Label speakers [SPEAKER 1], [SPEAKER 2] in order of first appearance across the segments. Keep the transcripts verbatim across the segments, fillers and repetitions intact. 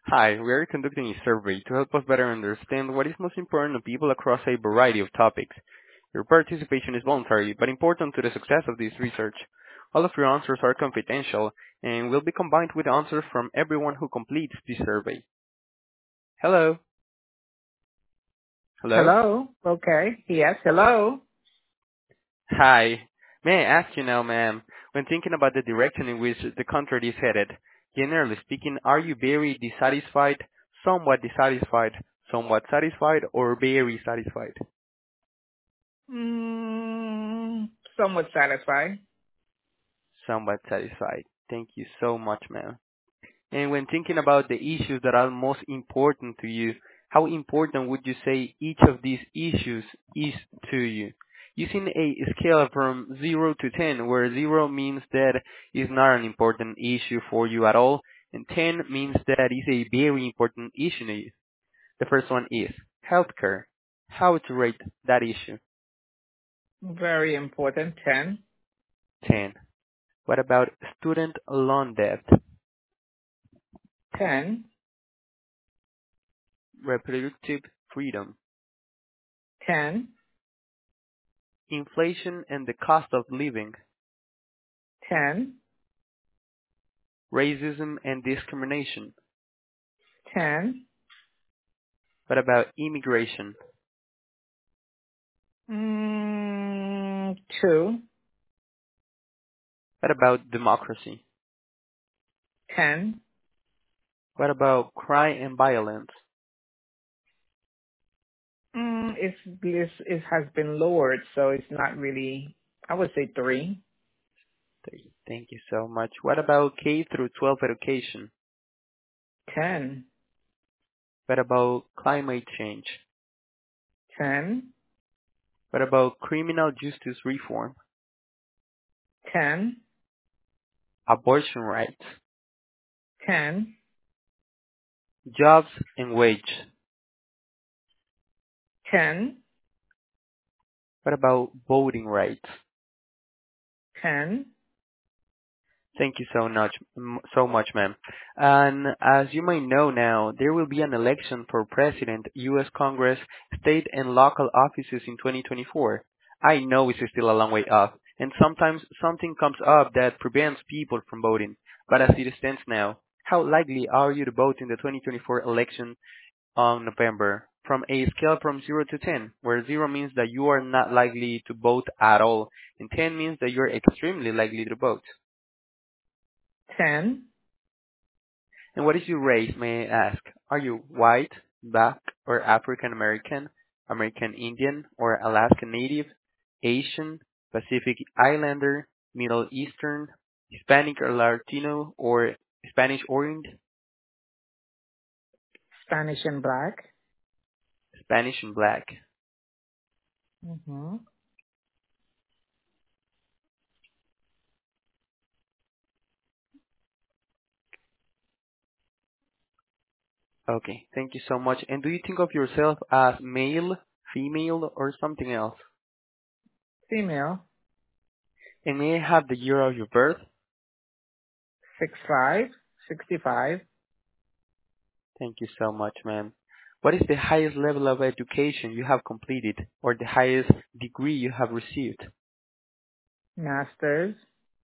[SPEAKER 1] Hi, we are conducting a survey to help us better understand what is most important to people across a variety of topics. Your participation is voluntary, but important to the success of this research. All of your answers are confidential and will be combined with answers from everyone who completes this survey. Hello? Hello?
[SPEAKER 2] Hello? Okay. Yes, hello.
[SPEAKER 1] Hi. May I ask you now, ma'am, when thinking about the direction in which the country is headed, generally speaking, are you very dissatisfied, somewhat dissatisfied, somewhat satisfied, or very satisfied?
[SPEAKER 2] Mm, somewhat satisfied.
[SPEAKER 1] Somewhat satisfied. Thank you so much, ma'am. And when thinking about the issues that are most important to you, how important would you say each of these issues is to you? Using a scale from zero to ten, where zero means that is not an important issue for you at all, and ten means that is a very important issue to you. The first one is healthcare. How to rate that issue?
[SPEAKER 2] Very important. ten.
[SPEAKER 1] ten. What about student loan debt?
[SPEAKER 2] ten.
[SPEAKER 1] Reproductive freedom?
[SPEAKER 2] ten.
[SPEAKER 1] Inflation and the cost of living?
[SPEAKER 2] ten.
[SPEAKER 1] Racism and discrimination?
[SPEAKER 2] ten.
[SPEAKER 1] What about immigration?
[SPEAKER 2] Mm, two.
[SPEAKER 1] What about democracy?
[SPEAKER 2] ten.
[SPEAKER 1] What about crime and violence?
[SPEAKER 2] Mm, it's, it's, it has been lowered, so it's not really, I would say three.
[SPEAKER 1] Thank you so much. What about K through twelve education?
[SPEAKER 2] ten.
[SPEAKER 1] What about climate change?
[SPEAKER 2] ten.
[SPEAKER 1] What about criminal justice reform?
[SPEAKER 2] ten.
[SPEAKER 1] Abortion rights?
[SPEAKER 2] ten.
[SPEAKER 1] Jobs and wage?
[SPEAKER 2] ten.
[SPEAKER 1] What about voting rights?
[SPEAKER 2] ten.
[SPEAKER 1] Thank you so much, m- so much, ma'am. And as you may know now, there will be an election for president, U S Congress, state and local offices in twenty twenty-four. I know it's still a long way off, and sometimes something comes up that prevents people from voting. But as it stands now, how likely are you to vote in the twenty twenty-four election on November? From a scale from zero to ten, where zero means that you are not likely to vote at all, and ten means that you're extremely likely to vote.
[SPEAKER 2] ten.
[SPEAKER 1] And what is your race, may I ask? Are you white, black, or African American, American Indian, or Alaska Native, Asian, Pacific Islander, Middle Eastern, Hispanic or Latino, or Spanish origin?
[SPEAKER 2] Spanish and black.
[SPEAKER 1] Spanish and black.
[SPEAKER 2] Mm-hmm.
[SPEAKER 1] Okay, thank you so much. And do you think of yourself as male, female, or something else?
[SPEAKER 2] Female.
[SPEAKER 1] And may I have the year of your birth?
[SPEAKER 2] Six five. Sixty-five.
[SPEAKER 1] Thank you so much, ma'am. What is the highest level of education you have completed or the highest degree you have received?
[SPEAKER 2] Masters.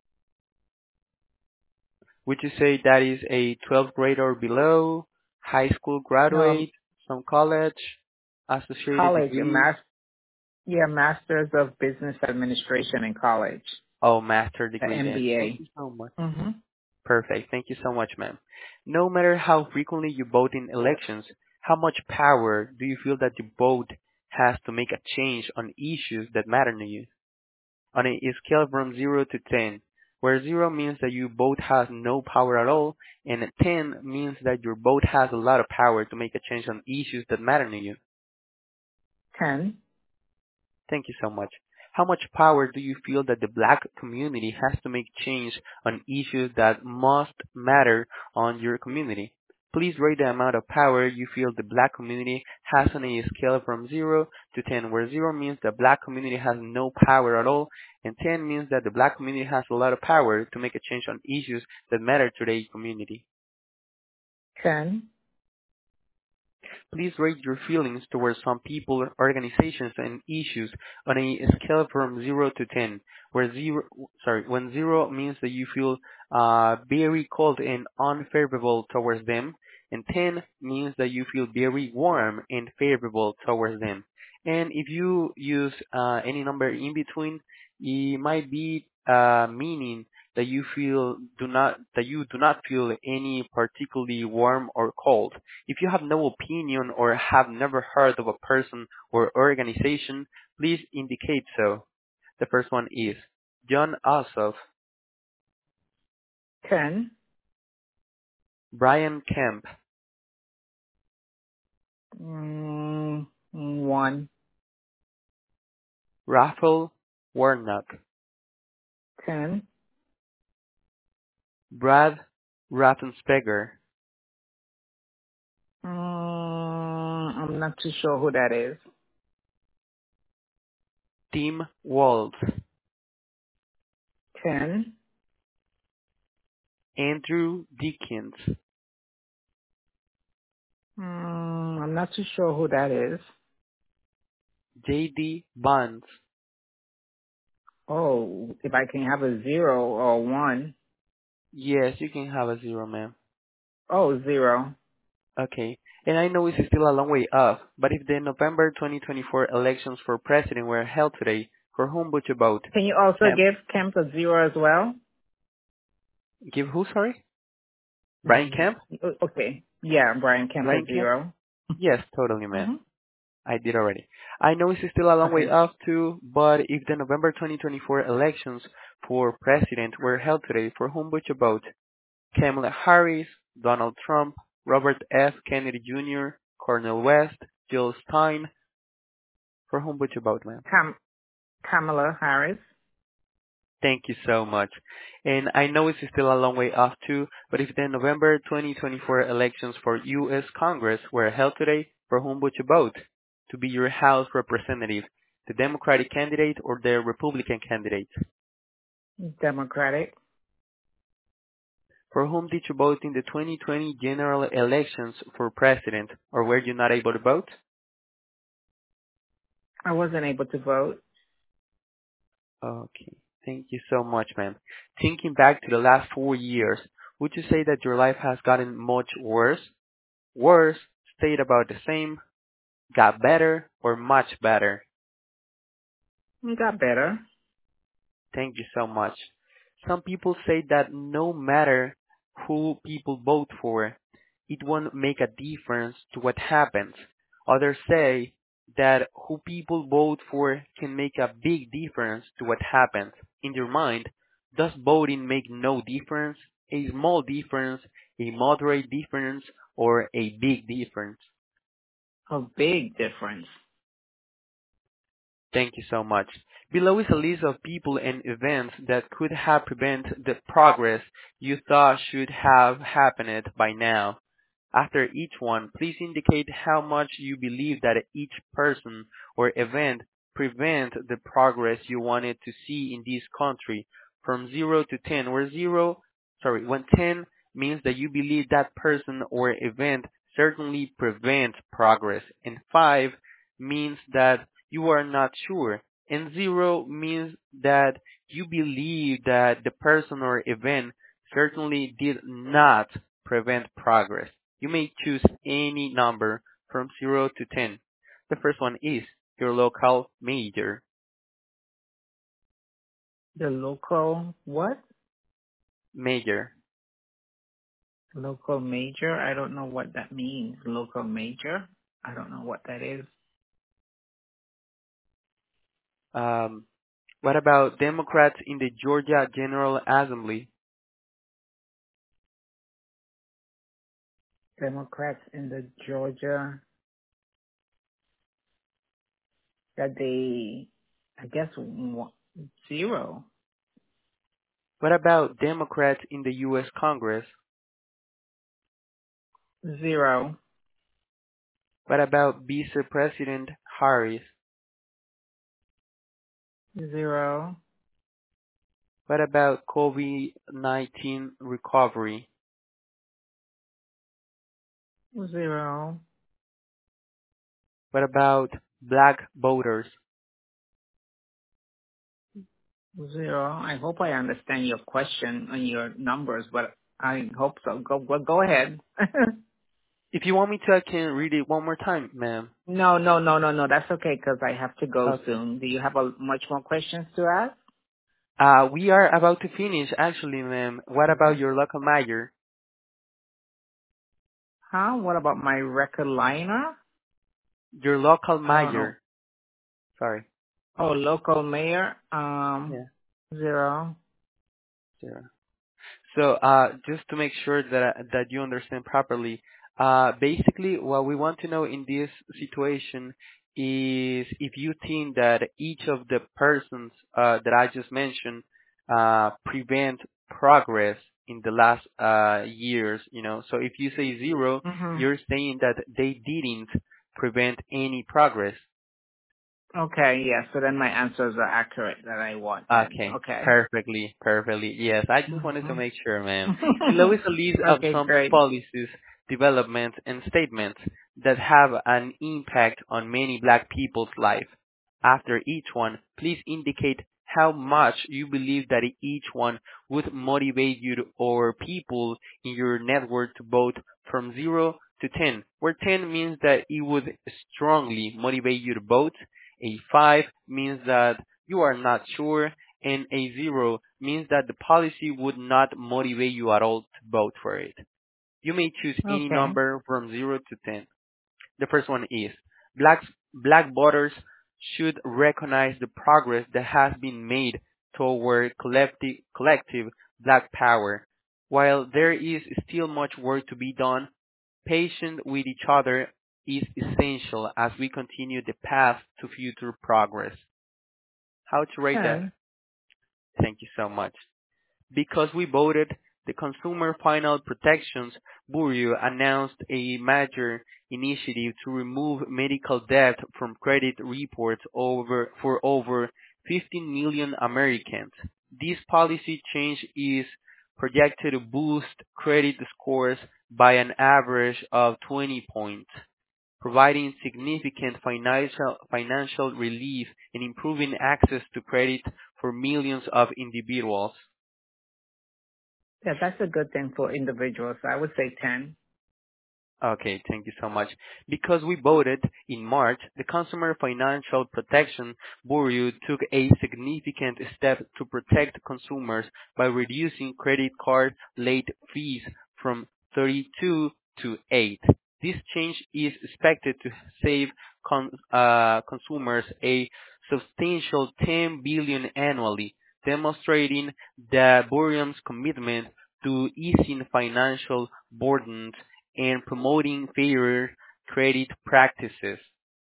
[SPEAKER 1] Would you say that is a twelfth grade or below, high school
[SPEAKER 2] No,
[SPEAKER 1] graduate, some college, associated
[SPEAKER 2] college. A
[SPEAKER 1] degree?
[SPEAKER 2] mas- yeah, Masters of Business Administration in college.
[SPEAKER 1] Oh, master
[SPEAKER 2] The
[SPEAKER 1] degree then. Thank
[SPEAKER 2] M B A.
[SPEAKER 1] you so much.
[SPEAKER 2] Mm-hmm.
[SPEAKER 1] Perfect. Thank you so much, ma'am. No matter how frequently you vote in elections, how much power do you feel that your vote has to make a change on issues that matter to you? On a scale from zero to ten, where zero means that your vote has no power at all, and ten means that your vote has a lot of power to make a change on issues that matter to you.
[SPEAKER 2] ten.
[SPEAKER 1] Thank you so much. How much power do you feel that the black community has to make change on issues that must matter on your community? Please rate the amount of power you feel the black community has on a scale from zero to ten, where zero means the black community has no power at all, and ten means that the black community has a lot of power to make a change on issues that matter to the community.
[SPEAKER 2] ten.
[SPEAKER 1] please rate your feelings towards some people, organizations, and issues on a scale from zero to ten, where zero, sorry, when zero means that you feel uh, very cold and unfavorable towards them, and ten means that you feel very warm and favorable towards them. And if you use uh, any number in between, it might be uh, meaning that you feel do not that you do not feel any particularly warm or cold. If you have no opinion or have never heard of a person or organization, please indicate so. The first one is John Ossoff,
[SPEAKER 2] ten.
[SPEAKER 1] Brian Kemp,
[SPEAKER 2] Mm, one.
[SPEAKER 1] Raphael Warnock,
[SPEAKER 2] ten.
[SPEAKER 1] Brad Raffensperger,
[SPEAKER 2] Mm, I'm not too sure who that is.
[SPEAKER 1] Tim Walz,
[SPEAKER 2] ten.
[SPEAKER 1] Andrew Dickens,
[SPEAKER 2] Mm, I'm not too sure who that is.
[SPEAKER 1] J D. Vance.
[SPEAKER 2] Oh, if I can have a zero or one.
[SPEAKER 1] Yes, you can have a zero, ma'am.
[SPEAKER 2] Oh, zero.
[SPEAKER 1] Okay. And I know it's still a long way off, but if the November twenty twenty-four elections for president were held today, for whom would you vote?
[SPEAKER 2] Can you also
[SPEAKER 1] Kemp?
[SPEAKER 2] give Kemp a zero as well?
[SPEAKER 1] Give who, sorry? Brian
[SPEAKER 2] Mm,
[SPEAKER 1] Kemp?
[SPEAKER 2] okay. Yeah, Brian Kemp a
[SPEAKER 1] Brian Kemp?
[SPEAKER 2] zero.
[SPEAKER 1] Yes, totally, man.
[SPEAKER 2] Mm-hmm.
[SPEAKER 1] I did already. I know it's still a long way
[SPEAKER 2] Okay.
[SPEAKER 1] off too, but if the November twenty twenty-four elections for president were held today, for whom would you vote? Kamala Harris, Donald Trump, Robert F. Kennedy Junior, Cornel West, Jill Stein. For whom would you vote, ma'am?
[SPEAKER 2] Kam- Kamala Harris.
[SPEAKER 1] Thank you so much. And I know it's still a long way off too, but if the November twenty twenty-four elections for U S. Congress were held today, for whom would you vote to be your House representative? The Democratic candidate or the Republican candidate?
[SPEAKER 2] Democratic.
[SPEAKER 1] For whom did you vote in the twenty twenty general elections for president, or were you not able to vote?
[SPEAKER 2] I wasn't able to vote.
[SPEAKER 1] Okay. Thank you so much, ma'am. Thinking back to the last four years, would you say that your life has gotten much worse, worse, stayed about the same, got better, or much better?
[SPEAKER 2] It got better.
[SPEAKER 1] Thank you so much. Some people say that no matter who people vote for, it won't make a difference to what happens. Others say that who people vote for can make a big difference to what happens. In your mind, does voting make no difference, a small difference, a moderate difference, or a big difference?
[SPEAKER 2] A big difference.
[SPEAKER 1] Thank you so much. Below is a list of people and events that could have prevented the progress you thought should have happened by now. After each one, please indicate how much you believe that each person or event prevent the progress you wanted to see in this country from zero to ten, where zero, sorry, when ten means that you believe that person or event certainly prevents progress, and five means that you are not sure, and zero means that you believe that the person or event certainly did not prevent progress. You may choose any number from zero to ten. The first one is your local major.
[SPEAKER 2] The local what?
[SPEAKER 1] Major.
[SPEAKER 2] Local major? I don't know what that means. Local major? I don't know what that is.
[SPEAKER 1] Um, what about Democrats in the Georgia General Assembly?
[SPEAKER 2] Democrats in the Georgia that they, I guess, one, zero.
[SPEAKER 1] What about Democrats in the U S. Congress?
[SPEAKER 2] Zero.
[SPEAKER 1] What about Vice President Harris?
[SPEAKER 2] Zero.
[SPEAKER 1] What about COVID nineteen recovery?
[SPEAKER 2] Zero.
[SPEAKER 1] What about black voters?
[SPEAKER 2] Zero. I hope I understand your question and your numbers, but I hope so. Go go, go ahead.
[SPEAKER 1] If you want me to, I can read it one more time, ma'am.
[SPEAKER 2] No, no, no, no, no. That's okay because I have to go
[SPEAKER 1] Okay.
[SPEAKER 2] soon. Do you have a, much more questions to ask?
[SPEAKER 1] Uh, we are about to finish, actually, ma'am. What about
[SPEAKER 2] Okay.
[SPEAKER 1] your local mayor?
[SPEAKER 2] Huh? What about my record liner?
[SPEAKER 1] Your local
[SPEAKER 2] I don't know.
[SPEAKER 1] mayor. Sorry.
[SPEAKER 2] Oh, local mayor. Um,
[SPEAKER 1] Yeah.
[SPEAKER 2] zero.
[SPEAKER 1] Zero. So, uh, just to make sure that that you understand properly, uh, basically, what we want to know in this situation is if you think that each of the persons uh, that I just mentioned uh, prevent progress in the last uh, years. You know, so if you say zero,
[SPEAKER 2] Mhm.
[SPEAKER 1] you're saying that they didn't prevent any progress.
[SPEAKER 2] Okay. Yeah. So then my answers are accurate that I want then.
[SPEAKER 1] Okay,
[SPEAKER 2] Okay.
[SPEAKER 1] perfectly, perfectly. Yes, I just wanted to
[SPEAKER 2] Mhm.
[SPEAKER 1] make sure, ma'am. Below is a list of
[SPEAKER 2] Okay.
[SPEAKER 1] some
[SPEAKER 2] Great.
[SPEAKER 1] policies, developments, and statements that have an impact on many black people's life. After each one, please indicate how much you believe that each one would motivate you to- or people in your network to vote from zero to ten, where ten means that it would strongly motivate you to vote. A five means that you are not sure, and a zero means that the policy would not motivate you at all to vote for it. You may choose any
[SPEAKER 2] Okay.
[SPEAKER 1] number from zero to ten. The first one is blacks, black voters should recognize the progress that has been made toward collective, collective black power. While there is still much work to be done, patience with each other is essential as we continue the path to future progress. How to rate that?
[SPEAKER 2] Ten.
[SPEAKER 1] Thank you so much. Because we voted, the Consumer Final Protections Bureau announced a major initiative to remove medical debt from credit reports over for over fifteen million Americans. This policy change is projected to boost credit scores by an average of twenty points, providing significant financial financial relief and improving access to credit for millions of individuals.
[SPEAKER 2] Yeah, that's a good thing for individuals. I would say ten.
[SPEAKER 1] Okay, thank you so much. Because we voted in March, the Consumer Financial Protection Bureau took a significant step to protect consumers by reducing credit card late fees from thirty-two to eight. This change is expected to save con- uh, consumers a substantial ten billion dollars annually, demonstrating the Bureau's commitment to easing financial burdens and promoting fairer credit practices.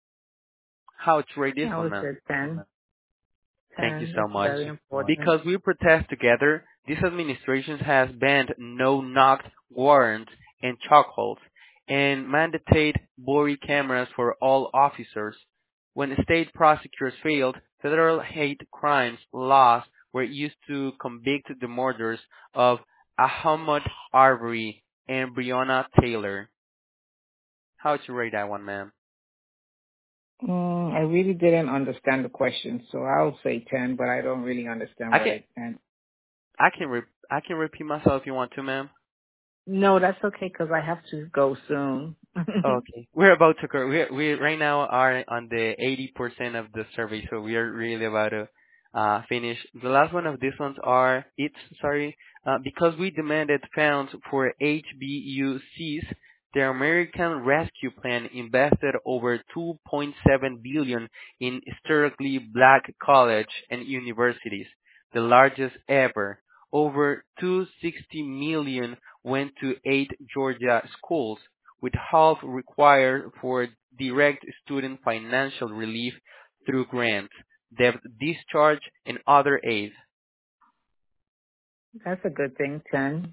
[SPEAKER 1] How to rate this
[SPEAKER 2] I
[SPEAKER 1] one,
[SPEAKER 2] would
[SPEAKER 1] ma'am?
[SPEAKER 2] say ten.
[SPEAKER 1] Thank you
[SPEAKER 2] ten.
[SPEAKER 1] so
[SPEAKER 2] That's
[SPEAKER 1] much.
[SPEAKER 2] very important.
[SPEAKER 1] Because we protest together, this administration has banned no-knock warrants and chokeholds and mandated body cameras for all officers. When state prosecutors failed, federal hate crimes laws were used to convict the murders of Ahmaud Arbery and Breonna Taylor. How to rate that one, ma'am?
[SPEAKER 2] Mm, I really didn't understand the question, so I'll say ten, but I don't really understand
[SPEAKER 1] I
[SPEAKER 2] what
[SPEAKER 1] can
[SPEAKER 2] it meant.
[SPEAKER 1] I can re- I can repeat myself if you want to, ma'am.
[SPEAKER 2] No, that's okay because I have to go soon.
[SPEAKER 1] Okay. We're about to go. We we right now are on the eighty percent of the survey, so we are really about to uh, finish. The last one of these ones are it's sorry uh, because we demanded funds for H B U Cs. The American Rescue Plan invested over two point seven billion dollars in historically black college and universities, the largest ever. Over two hundred sixty million dollars went to eight Georgia schools with half required for direct student financial relief through grants, debt discharge, and other aid.
[SPEAKER 2] That's a good thing. ten.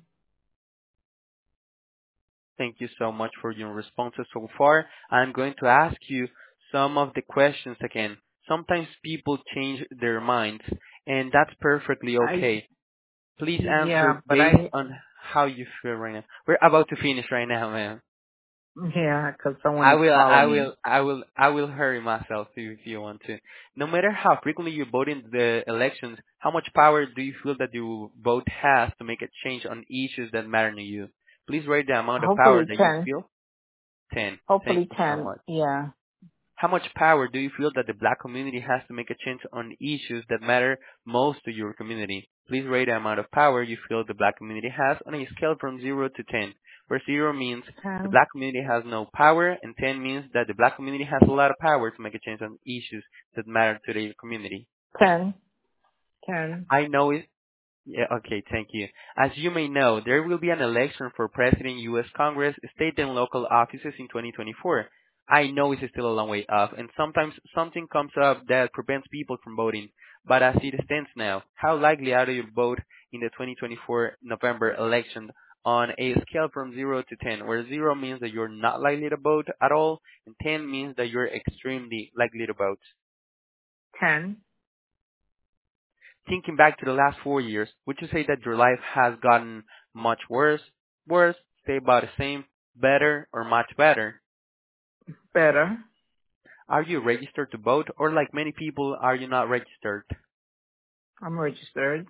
[SPEAKER 1] Thank you so much for your responses so far. I'm going to ask you some of the questions again. Sometimes people change their minds, and that's perfectly
[SPEAKER 2] I
[SPEAKER 1] okay. Please answer
[SPEAKER 2] yeah, but
[SPEAKER 1] based
[SPEAKER 2] I
[SPEAKER 1] on how you feel right now. We're about to finish right now, man.
[SPEAKER 2] Yeah, 'cause someone
[SPEAKER 1] I
[SPEAKER 2] is
[SPEAKER 1] will,
[SPEAKER 2] calling
[SPEAKER 1] I
[SPEAKER 2] me.
[SPEAKER 1] will, I will, I will hurry myself if you want to. No matter how frequently you vote in the elections, how much power do you feel that your vote has to make a change on issues that matter to you? Please rate the amount of power
[SPEAKER 2] Hopefully
[SPEAKER 1] that you
[SPEAKER 2] ten.
[SPEAKER 1] feel. ten. Thank
[SPEAKER 2] Hopefully
[SPEAKER 1] you so
[SPEAKER 2] ten.
[SPEAKER 1] much.
[SPEAKER 2] Yeah.
[SPEAKER 1] How much power do you feel that the black community has to make a change on issues that matter most to your community? Please rate the amount of power you feel the black community has on a scale from zero to ten, where zero means the
[SPEAKER 2] ten.
[SPEAKER 1] black community has no power and ten means that the black community has a lot of power to make a change on issues that matter to their community.
[SPEAKER 2] ten. ten.
[SPEAKER 1] I know it. Yeah, okay, thank you. As you may know, there will be an election for President, U S. Congress, state and local offices in twenty twenty-four. I know it's still a long way off, and sometimes something comes up that prevents people from voting. But as it stands now, how likely are you to vote in the twenty twenty-four November election on a scale from zero to ten, where zero means that you're not likely to vote at all, and ten means that you're extremely likely to vote?
[SPEAKER 2] ten.
[SPEAKER 1] Thinking back to the last four years, would you say that your life has gotten much worse, worse, stay about the same, better, or much better?
[SPEAKER 2] Better.
[SPEAKER 1] Are you registered to vote, or like many people, are you not registered?
[SPEAKER 2] I'm registered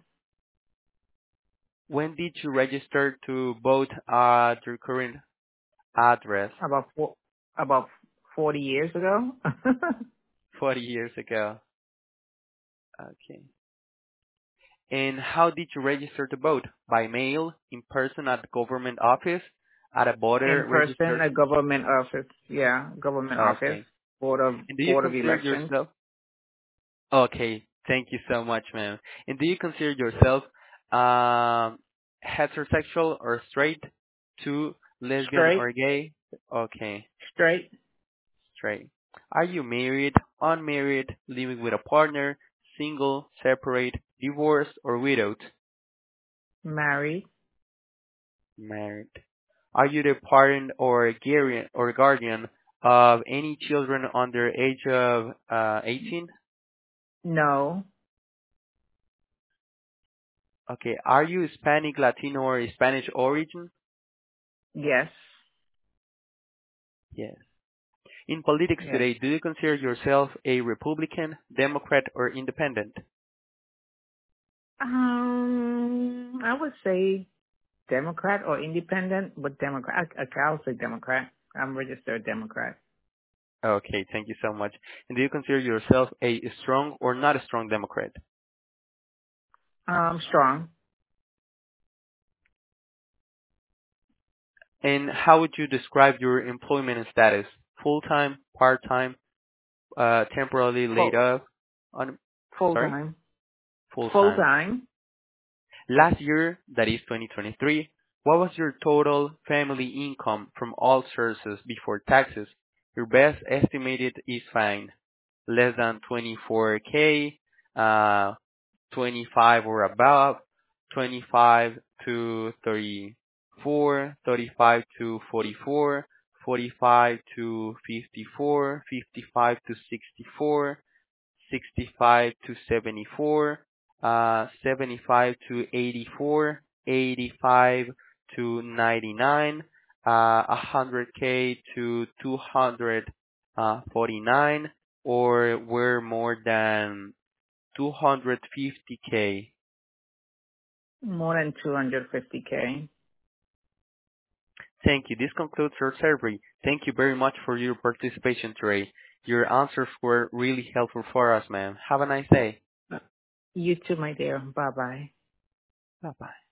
[SPEAKER 1] When did you register to vote at your current address?
[SPEAKER 2] about four, about forty years ago.
[SPEAKER 1] forty years ago. Okay. And how did you register to vote? By mail, in person at the government office, at a
[SPEAKER 2] In
[SPEAKER 1] voter
[SPEAKER 2] person, a
[SPEAKER 1] registration?
[SPEAKER 2] government office. Yeah, government office.
[SPEAKER 1] Okay.
[SPEAKER 2] Board of
[SPEAKER 1] And do you
[SPEAKER 2] Board of
[SPEAKER 1] consider
[SPEAKER 2] Elections.
[SPEAKER 1] yourself Okay, thank you so much, ma'am. And do you consider yourself um, heterosexual or straight, two, lesbian
[SPEAKER 2] Straight.
[SPEAKER 1] or gay? Okay,
[SPEAKER 2] Straight.
[SPEAKER 1] straight. Are you married, unmarried, living with a partner, single, separate, divorced, or widowed?
[SPEAKER 2] Married.
[SPEAKER 1] Married. Are you the parent or guardian or guardian of any children under age of uh, eighteen?
[SPEAKER 2] No.
[SPEAKER 1] Okay. Are you Hispanic, Latino, or Spanish origin?
[SPEAKER 2] Yes.
[SPEAKER 1] Yes. In politics
[SPEAKER 2] Yes.
[SPEAKER 1] today, do you consider yourself a Republican, Democrat, or Independent?
[SPEAKER 2] Um, I would say Democrat or Independent, but Democrat. I, I, I'll say Democrat. I'm registered Democrat.
[SPEAKER 1] Okay, thank you so much. And do you consider yourself a strong or not a strong Democrat?
[SPEAKER 2] Um, strong.
[SPEAKER 1] And how would you describe your employment status? Full-time, part-time, uh, temporarily laid
[SPEAKER 2] Full
[SPEAKER 1] off? On,
[SPEAKER 2] full
[SPEAKER 1] sorry?
[SPEAKER 2] time. Full
[SPEAKER 1] Full-time.
[SPEAKER 2] time.
[SPEAKER 1] Last year, that is twenty twenty-three, what was your total family income from all sources before taxes? Your best estimated is fine. Less than twenty-four k, uh, twenty-five or above, twenty-five to thirty-four, thirty-five to forty-four, forty-five to fifty-four, fifty-five to sixty-four, sixty-five to seventy-four, uh, seventy-five to eighty-four, eighty-five to ninety-nine, uh, one hundred k to two hundred forty-nine, or we're more than two hundred fifty k.
[SPEAKER 2] More than two hundred fifty k.
[SPEAKER 1] Thank you. This concludes our survey. Thank you very much for your participation today. Your answers were really helpful for us, ma'am. Have a nice day.
[SPEAKER 2] You too, my dear. Bye bye.
[SPEAKER 1] Bye-bye.